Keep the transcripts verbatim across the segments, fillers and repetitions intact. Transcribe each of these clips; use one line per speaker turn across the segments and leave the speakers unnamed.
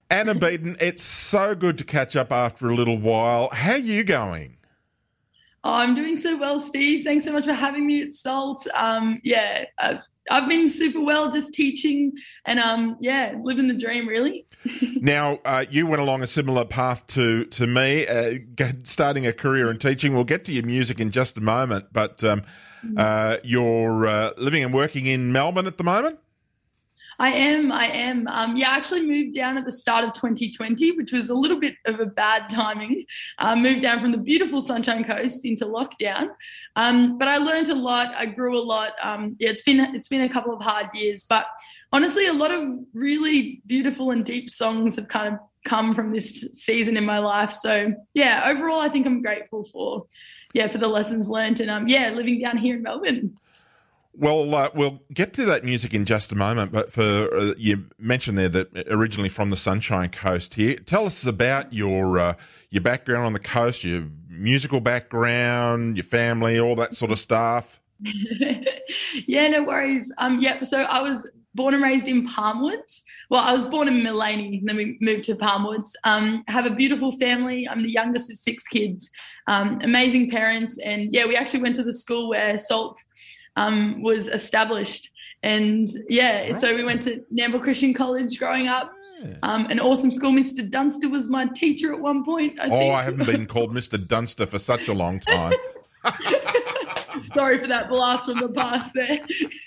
Anna Beaton, it's so good to catch up after a little while. How are you going?
Oh, I'm doing so well, Steve. Thanks so much for having me at Salt. Um, yeah, I've, I've been super well just teaching and, um, yeah, living the dream, really.
Now, uh, you went along a similar path to, to me, uh, starting a career in teaching. We'll get to your music in just a moment, but um, uh, you're uh, living and working in Melbourne at the moment?
I am, I am. Um, yeah, I actually moved down at the start of twenty twenty, which was a little bit of a bad timing. I uh, moved down from the beautiful Sunshine Coast into lockdown. Um, but I learned a lot. I grew a lot. Um, yeah, it's been it's been a couple of hard years, but honestly, a lot of really beautiful and deep songs have kind of come from this season in my life. So yeah, overall, I think I'm grateful for, yeah, for the lessons learned and um, yeah, living down here in Melbourne.
Well, uh, we'll get to that music in just a moment, but for uh, you mentioned there that originally from the Sunshine Coast here. Tell us about your uh, your background on the coast, your musical background, your family, all that sort of stuff.
Yeah, no worries. Um, yeah, so I was born and raised in Palmwoods. Well, I was born in Mullaney, and then we moved to Palmwoods. Um, I have a beautiful family. I'm the youngest of six kids, um, amazing parents, and yeah, we actually went to the school where Salt Um, was established. And yeah, right. So we went to Nambour Christian College growing up. Um, an awesome school. Mister Dunster was my teacher at one point, I
oh,
think.
I haven't been called Mister Dunster for such a long time.
Sorry for that blast from the past there.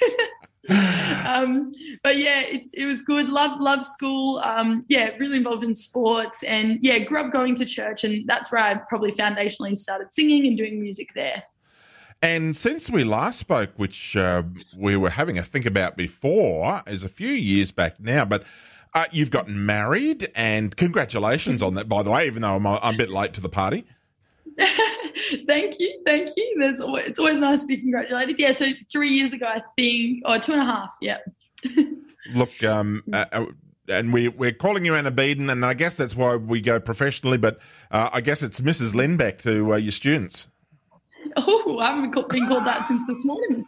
um, but yeah, it, it was good. Love, love school. Um, yeah, really involved in sports and yeah, grew up going to church, and that's where I probably foundationally started singing and doing music there.
And since we last spoke, which uh, we were having a think about before, is a few years back now, but uh, you've gotten married, and congratulations on that, by the way, even though I'm a, I'm a bit late to the party.
Thank you, thank you. That's always, it's always nice to be congratulated. Yeah, so three years ago, I think, or two and a half, yeah.
Look, um, uh, and we, we're calling you Anna Beaton, and I guess that's why we go professionally, but uh, I guess it's Missus Lindbeck to uh, your students.
Oh, I haven't been called that since this morning.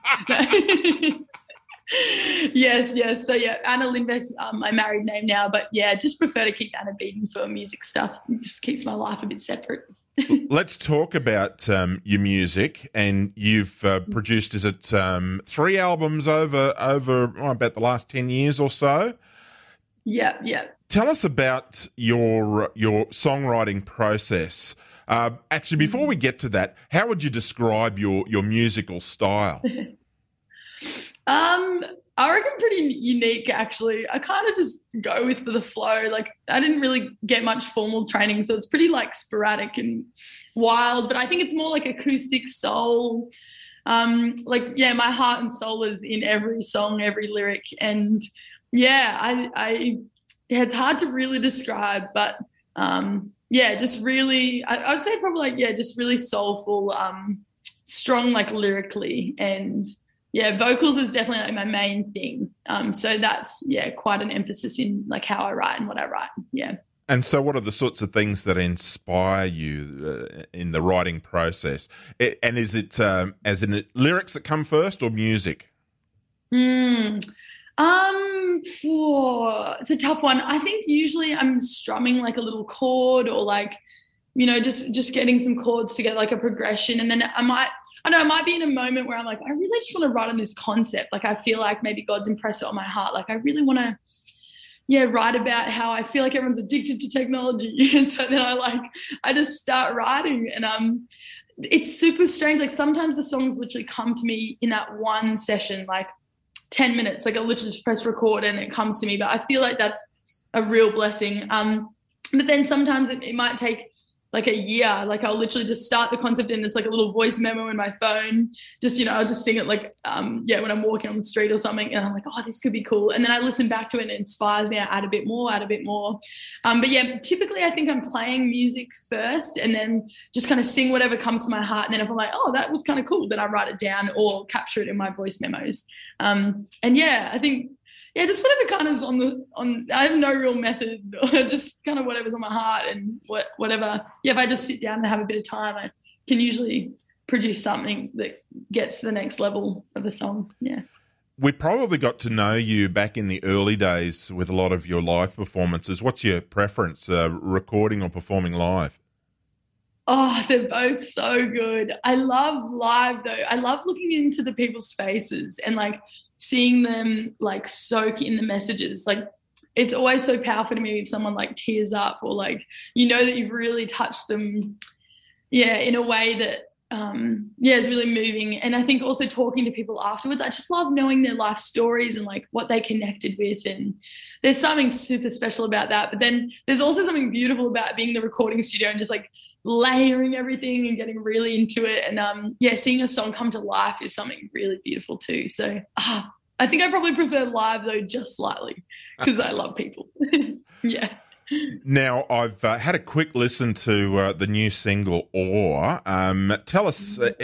yes, yes. So, yeah, Anna Lindbeck's um, my married name now, but, yeah, just prefer to keep Anna Beaton for music stuff. It just keeps my life a bit separate.
Let's talk about um, your music, and you've uh, produced, is it um, three albums over, over oh, about the last ten years or so?
Yeah, yeah.
Tell us about your your songwriting process. Uh, actually, before we get to that, how would you describe your, your musical style?
um, I reckon pretty unique, actually. I kind of just go with the flow. Like, I didn't really get much formal training, so it's pretty, like, sporadic and wild. But I think it's more like acoustic soul. Um, like, yeah, my heart and soul is in every song, every lyric. And, yeah, I, I it's hard to really describe, but... Um, yeah, just really, I, I'd say probably like, yeah, just really soulful, um, strong, like lyrically, and yeah, vocals is definitely like my main thing. Um, so that's, yeah, quite an emphasis in like how I write and what I write. Yeah.
And so what are the sorts of things that inspire you uh, in the writing process? It, and is it, um, as in it, lyrics that come first or music?
Hmm. Um, oh, it's a tough one. I think usually I'm strumming like a little chord or like, you know, just, just getting some chords together, like a progression. And then I might, I know I might be in a moment where I'm like, I really just want to write on this concept. Like, I feel like maybe God's impressed it on my heart. Like, I really want to, yeah, write about how I feel like everyone's addicted to technology. And so then I like, I just start writing, and um, it's super strange. Like, sometimes the songs literally come to me in that one session, like, ten minutes, like I literally just press record and it comes to me. But I feel like that's a real blessing. Um, but then sometimes it, it might take like a year. Like, I'll literally just start the concept and it's like a little voice memo in my phone. Just, you know, I'll just sing it like, um, yeah, when I'm walking on the street or something, and I'm like, oh, this could be cool. And then I listen back to it and it inspires me. I add a bit more, add a bit more. Um, but yeah, typically I think I'm playing music first and then just kind of sing whatever comes to my heart. And then if I'm like, oh, that was kind of cool, then I write it down or capture it in my voice memos. Um, and yeah, I think, yeah, just whatever kind of is on the, on, I have no real method, just kind of whatever's on my heart and what, whatever. Yeah, if I just sit down and have a bit of time, I can usually produce something that gets to the next level of a song. Yeah.
we probably got to know you back in the early days with a lot of your live performances. What's your preference, uh, recording or performing live?
Oh, they're both so good. I love live though. I love looking into the people's faces and like seeing them like soak in the messages. Like it's always so powerful to me if someone like tears up or like, you know, that you've really touched them. Yeah. In a way that, um, yeah, is really moving. And I think also talking to people afterwards, I just love knowing their life stories and like what they connected with. And there's something super special about that. But then there's also something beautiful about being in the recording studio and just like layering everything and getting really into it. And um, yeah, seeing a song come to life is something really beautiful too. So ah, I think I probably prefer live though, just slightly, because I love people. Yeah.
Now, I've uh, had a quick listen to uh, the new single, Awe. Um, tell us uh,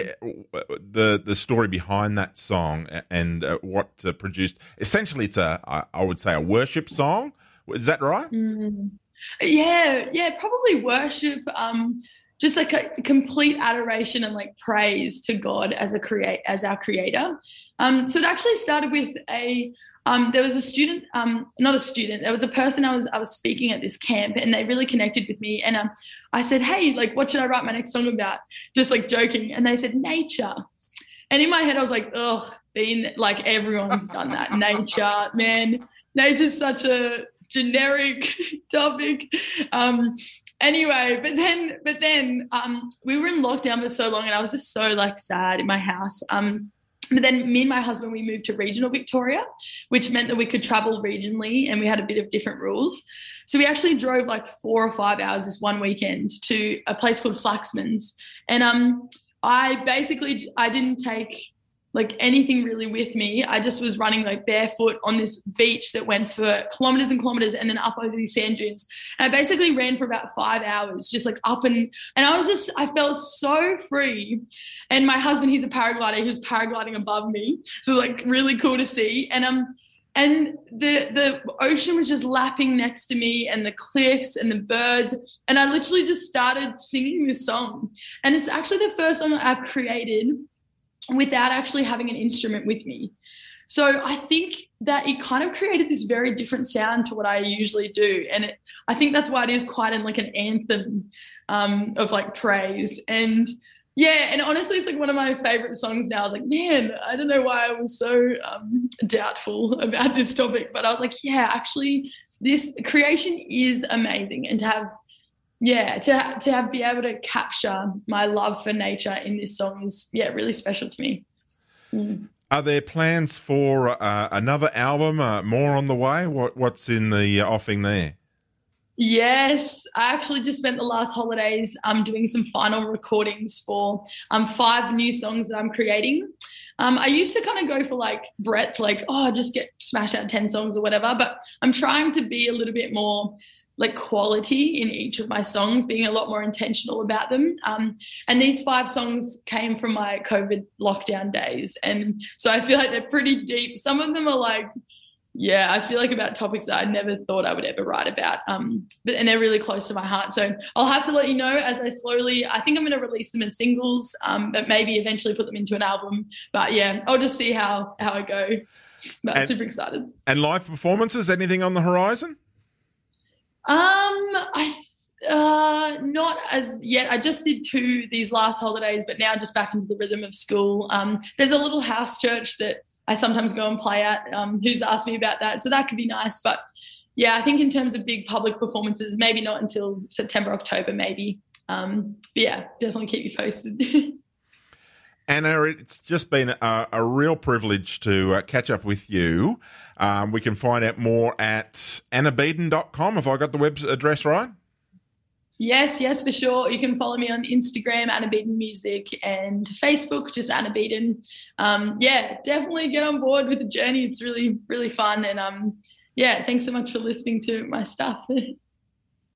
the the story behind that song and uh, what uh, produced. Essentially, it's a, I would say, a worship song. Is that right?
Mm. Yeah, yeah, probably worship. Um, just like a complete adoration and like praise to God as a create as our creator. Um, so it actually started with a um, there was a student, um, not a student, there was a person I was I was speaking at this camp, and they really connected with me. And um, I said, hey, like, what should I write my next song about? Just like joking, and they said nature. And in my head, I was like, ugh, being like everyone's done that. Nature, man, nature's such a generic topic. Um, anyway, but then, but then um, we were in lockdown for so long, and I was just so like sad in my house. Um, but then me and my husband, we moved to regional Victoria, which meant that we could travel regionally, and we had a bit of different rules. So we actually drove like four or five hours this one weekend to a place called Flaxman's, and um, I basically I didn't take like anything really with me. I just was running like barefoot on this beach that went for kilometers and kilometers and then up over these sand dunes. And I basically ran for about five hours, just like up and, and I was just, I felt so free. And my husband, he's a paraglider, he was paragliding above me. So like really cool to see. And, um, and the, the ocean was just lapping next to me and the cliffs and the birds. And I literally just started singing this song. And it's actually the first song that I've created without actually having an instrument with me. So I think that it kind of created this very different sound to what I usually do. And it, I think that's why it is quite an, like an anthem um, of like praise. And yeah, and honestly, it's like one of my favorite songs now. I was like, man, I don't know why I was so um, doubtful about this topic, but I was like, yeah, actually this creation is amazing. And to have Yeah, to to have be able to capture my love for nature in this song is, yeah, really special to me. Mm.
Are there plans for uh, another album, uh, more on the way? What What's in the offing there?
Yes, I actually just spent the last holidays um, doing some final recordings for um, five new songs that I'm creating. Um, I used to kind of go for like breadth, like, oh, just get smash out ten songs or whatever, but I'm trying to be a little bit more like quality in each of my songs, being a lot more intentional about them. Um, and these five songs came from my COVID lockdown days. And so I feel like they're pretty deep. Some of them are like, yeah, I feel like about topics that I never thought I would ever write about. Um, but, and they're really close to my heart. So I'll have to let you know as I slowly, I think I'm going to release them as singles, um, but maybe eventually put them into an album. But yeah, I'll just see how, how I go. But
and,
super excited.
And live performances, anything on the horizon?
Um, I uh not as yet. I just did two these last holidays, but now just back into the rhythm of school. Um, there's a little house church that I sometimes go and play at. Um, who's asked me about that, so that could be nice. But yeah, I think in terms of big public performances, maybe not until September, October, maybe. Um, but yeah, definitely keep you posted.
Anna, it's just been a, a real privilege to uh, catch up with you. Um, we can find out more at anna beeden dot com. Have I got the web address right?
Yes, yes, for sure. You can follow me on Instagram, Anna Beeden Music, and Facebook, just Anna Beeden. Um, yeah, definitely get on board with the journey. It's really, really fun. And um, yeah, thanks so much for listening to my stuff.